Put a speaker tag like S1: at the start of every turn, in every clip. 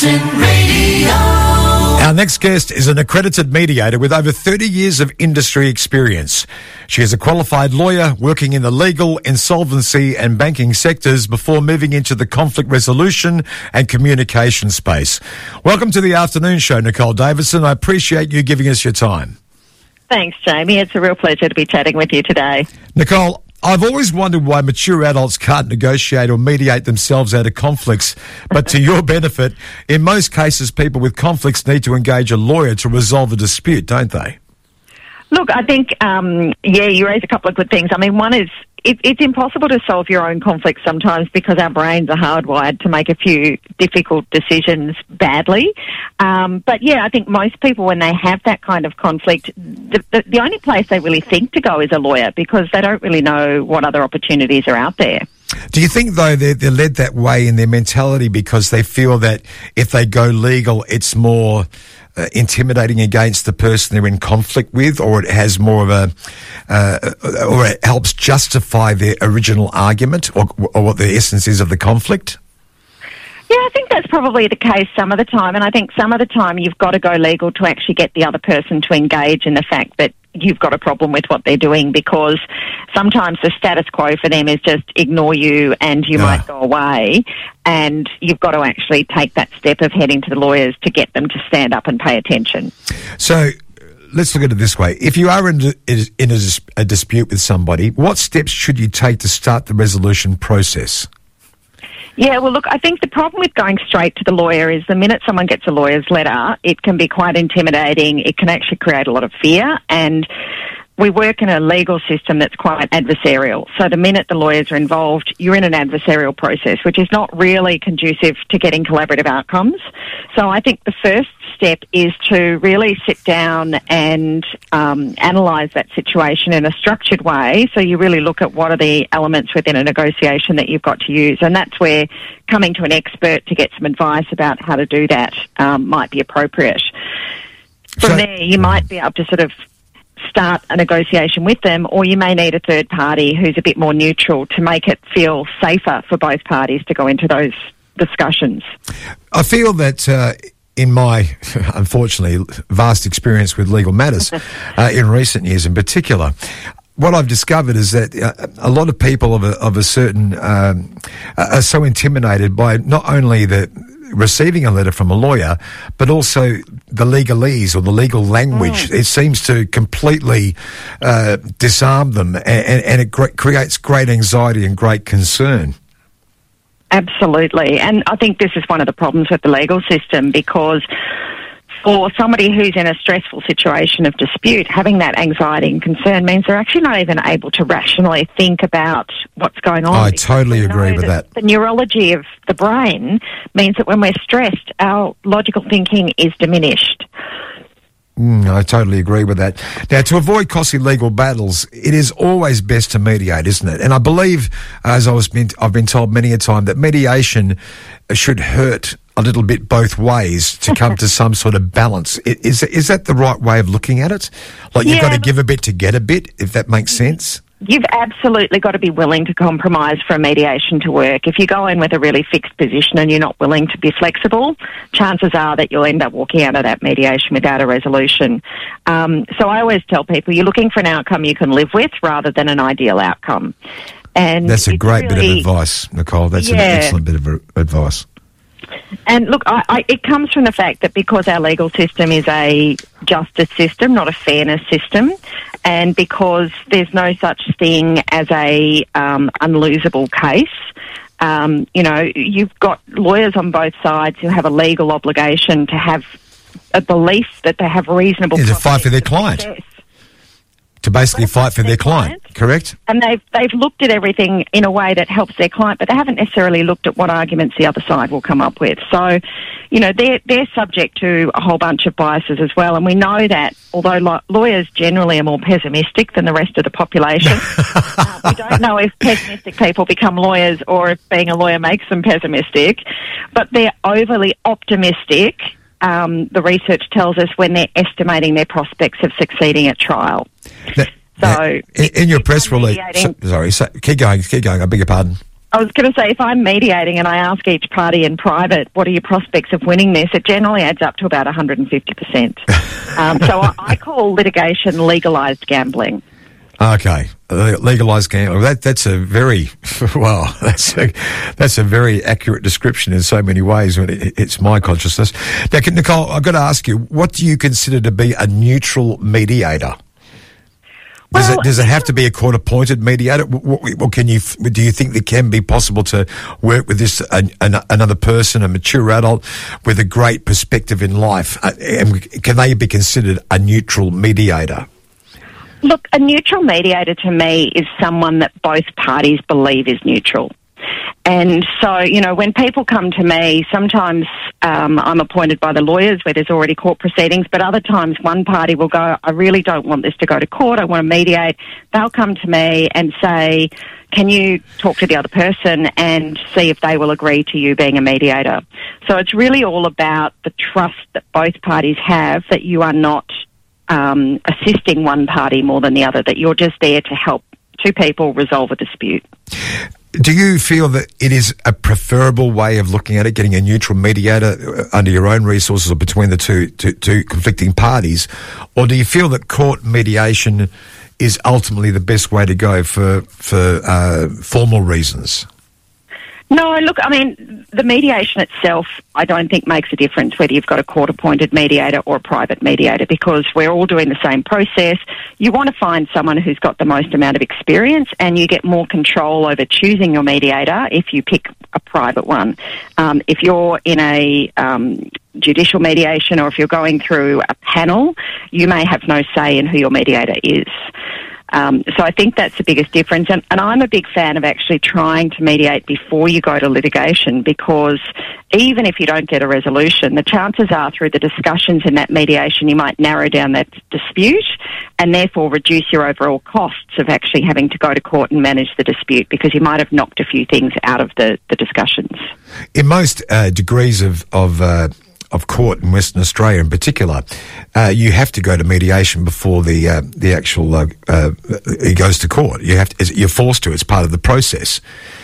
S1: Davison Radio.
S2: Our next guest is an accredited mediator with over 30 years of industry experience. She is a qualified lawyer working in the legal, insolvency and banking sectors before moving into the conflict resolution and communication space. Welcome to the afternoon show, Nicole Davison. I appreciate you giving us your time.
S3: Thanks, Jamie. It's a real pleasure to be chatting with you today.
S2: Nicole, I've always wondered why mature adults can't negotiate or mediate themselves out of conflicts, but to your benefit, in most cases, people with conflicts need to engage a lawyer to resolve a dispute, don't they?
S3: Look, I think, you raise a couple of good things. I mean, one is it's impossible to solve your own conflicts sometimes because our brains are hardwired to make a few difficult decisions badly. But yeah, I think most people, when they have that kind of conflict, the only place they really think to go is a lawyer because they don't really know what other opportunities are out there.
S2: Do you think, though, they're led that way in their mentality because they feel that if they go legal, it's more intimidating against the person they're in conflict with, or it has more of or it helps justify their original argument or what the essence is of the conflict?
S3: Yeah, I think that's probably the case some of the time, and I think some of the time you've got to go legal to actually get the other person to engage in the fact that you've got a problem with what they're doing, because sometimes the status quo for them is just ignore you and you might go away, and you've got to actually take that step of heading to the lawyers to get them to stand up and pay attention.
S2: So let's look at it this way. If you are in a dispute with somebody, what steps should you take to start the resolution process?
S3: Yeah, well, look, I think the problem with going straight to the lawyer is the minute someone gets a lawyer's letter, it can be quite intimidating. It can actually create a lot of fear, and we work in a legal system that's quite adversarial. So the minute the lawyers are involved, you're in an adversarial process, which is not really conducive to getting collaborative outcomes. So I think the first step is to really sit down and analyse that situation in a structured way. So you really look at what are the elements within a negotiation that you've got to use. And that's where coming to an expert to get some advice about how to do that might be appropriate. From there, you might be able to sort of start a negotiation with them, or you may need a third party who's a bit more neutral to make it feel safer for both parties to go into those discussions.
S2: I feel that in my, unfortunately, vast experience with legal matters in recent years in particular, what I've discovered is that a lot of people of a certain are so intimidated by not only receiving a letter from a lawyer, but also the legalese or the legal language. It seems to completely disarm them, and it creates great anxiety and great concern.
S3: Absolutely. And I think this is one of the problems with the legal system, because for somebody who's in a stressful situation of dispute, having that anxiety and concern means they're actually not even able to rationally think about what's going on.
S2: I totally agree with that.
S3: The neurology of the brain means that when we're stressed, our logical thinking is diminished.
S2: I totally agree with that. Now, to avoid costly legal battles, it is always best to mediate, isn't it? And I believe, as I've been told many a time, that mediation should hurt a little bit both ways to come to some sort of balance. Is that the right way of looking at it? Like you've got to give a bit to get a bit, if that makes sense?
S3: You've absolutely got to be willing to compromise for a mediation to work. If you go in with a really fixed position and you're not willing to be flexible, chances are that you'll end up walking out of that mediation without a resolution. So I always tell people you're looking for an outcome you can live with rather than an ideal outcome. And
S2: that's a great bit of advice, Nicole. That's an excellent bit of advice.
S3: And look, it comes from the fact that because our legal system is a justice system, not a fairness system, and because there's no such thing as a unlosable case, you've got lawyers on both sides who have a legal obligation to have a belief that they have reasonable
S2: to fight for their client.
S3: Success.
S2: To basically fight for their client, correct?
S3: And they've looked at everything in a way that helps their client, but they haven't necessarily looked at what arguments the other side will come up with. So, they're subject to a whole bunch of biases as well. And we know that although lawyers generally are more pessimistic than the rest of the population, we don't know if pessimistic people become lawyers or if being a lawyer makes them pessimistic, but they're overly optimistic. The research tells us when they're estimating their prospects of succeeding at trial.
S2: In your press release, keep going. I beg your pardon.
S3: I was going to say, if I'm mediating and I ask each party in private, what are your prospects of winning this, it generally adds up to about 150%. So I call litigation legalised gambling.
S2: Okay, legalised gambling. That's a very that's a very accurate description in so many ways when it's my consciousness. Now, Nicole, I've got to ask you, what do you consider to be a neutral mediator? Does it have to be a court-appointed mediator? What do you think it can be possible to work with this another person, a mature adult with a great perspective in life? Can they be considered a neutral mediator?
S3: Look, a neutral mediator to me is someone that both parties believe is neutral. And so, when people come to me, sometimes I'm appointed by the lawyers where there's already court proceedings, but other times one party will go, I really don't want this to go to court, I want to mediate. They'll come to me and say, can you talk to the other person and see if they will agree to you being a mediator? So it's really all about the trust that both parties have that you are not assisting one party more than the other, that you're just there to help two people resolve a dispute.
S2: Do you feel that it is a preferable way of looking at it, getting a neutral mediator under your own resources or between the two conflicting parties? Or do you feel that court mediation is ultimately the best way to go for formal reasons?
S3: No, look, I mean, the mediation itself, I don't think makes a difference whether you've got a court-appointed mediator or a private mediator, because we're all doing the same process. You want to find someone who's got the most amount of experience, and you get more control over choosing your mediator if you pick a private one. If you're in a judicial mediation, or if you're going through a panel, you may have no say in who your mediator is. So I think that's the biggest difference. And I'm a big fan of actually trying to mediate before you go to litigation, because even if you don't get a resolution, the chances are through the discussions in that mediation you might narrow down that dispute and therefore reduce your overall costs of actually having to go to court and manage the dispute, because you might have knocked a few things out of the discussions. In most
S2: degrees of court in Western Australia in particular, you have to go to mediation before the actual it goes to court. You're forced to. It's part of the process.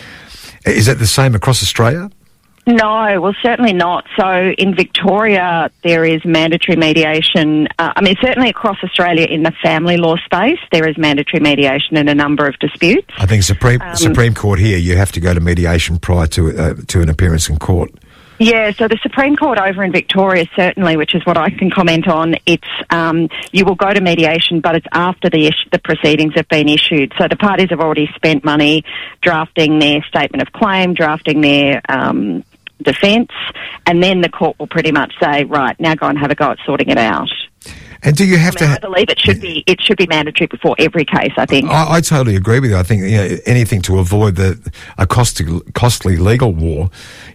S2: Is that the same across Australia?
S3: No, well, certainly not. So in Victoria, there is mandatory mediation. Certainly across Australia in the family law space, there is mandatory mediation in a number of disputes.
S2: I think Supreme Court here, you have to go to mediation prior to an appearance in court.
S3: Yeah, so the Supreme Court over in Victoria, certainly, which is what I can comment on, it's you will go to mediation, but it's after the proceedings have been issued. So the parties have already spent money drafting their statement of claim, drafting their defence, and then the court will pretty much say, right, now go and have a go at sorting it out.
S2: And do you have
S3: I believe it should be mandatory before every case, I think.
S2: I totally agree with you. I think anything to avoid a costly legal war,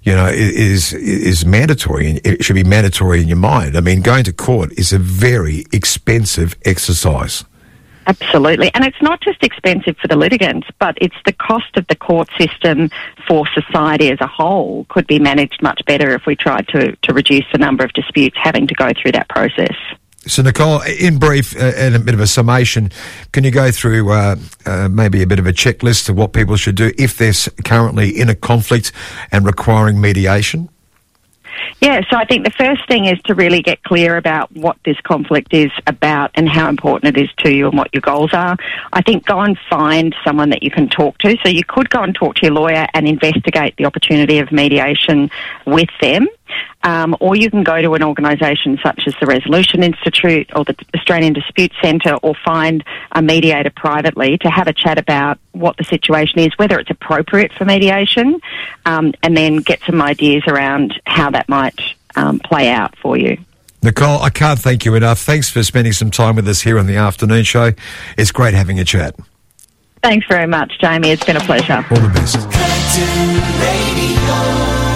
S2: is mandatory, and it should be mandatory in your mind. I mean, going to court is a very expensive exercise.
S3: Absolutely. And it's not just expensive for the litigants, but it's the cost of the court system for society as a whole could be managed much better if we tried to reduce the number of disputes having to go through that process.
S2: So, Nicole, in brief and a bit of a summation, can you go through maybe a bit of a checklist of what people should do if they're currently in a conflict and requiring mediation?
S3: Yeah, so I think the first thing is to really get clear about what this conflict is about and how important it is to you and what your goals are. I think go and find someone that you can talk to. So you could go and talk to your lawyer and investigate the opportunity of mediation with them. Or you can go to an organisation such as the Resolution Institute or the Australian Dispute Centre, or find a mediator privately to have a chat about what the situation is, whether it's appropriate for mediation, and then get some ideas around how that might play out for you.
S2: Nicole, I can't thank you enough. Thanks for spending some time with us here on the afternoon show. It's great having a chat.
S3: Thanks very much, Jamie. It's been a pleasure.
S2: All the best.